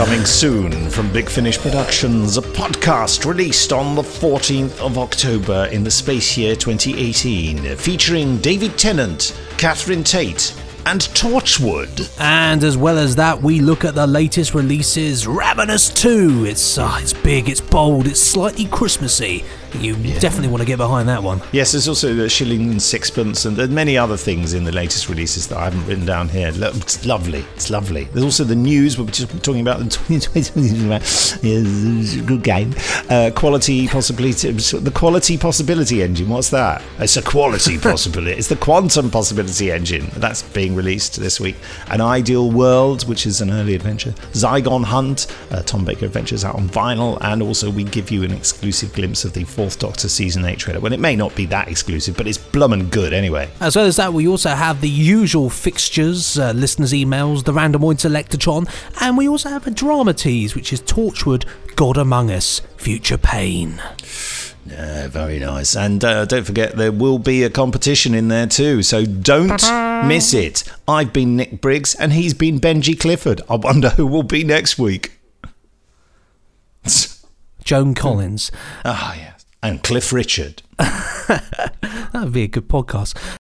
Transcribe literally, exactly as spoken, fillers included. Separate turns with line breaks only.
Coming soon from Big Finish Productions, a podcast released on the fourteenth of October in the space year twenty eighteen, featuring David Tennant, Catherine Tate, and Torchwood.
And as well as that, we look at the latest releases. Ravenous two. It's uh, it's big, it's bold, it's slightly Christmassy. You yeah. definitely want to get behind that one.
Yes, there's also the Shilling and Sixpence and there's many other things in the latest releases that I haven't written down here. It's lovely. It's lovely. There's also the news. We're just talking about the good game. Uh, quality possibility. The quality possibility engine. What's that? It's a quality possibility. It's the quantum possibility engine. That's being released this week. An Ideal World, which is an early adventure. Zygon Hunt, uh, Tom Baker Adventures out on vinyl, and also we give you an exclusive glimpse of the fourth Doctor Season eight trailer. Well, it may not be that exclusive, but it's blummin' good anyway.
As well as that, we also have the usual fixtures, uh, listeners' emails, the Randomoid Selectatron, and we also have a drama tease, which is Torchwood, God Among Us, Future Pain.
Yeah, very nice. And uh, don't forget, there will be a competition in there too, so don't miss it. I've been Nick Briggs, and he's been Benji Clifford. I wonder who will be next week.
Joan Collins.
Ah, yes. And Cliff Richard.
That would be a good podcast.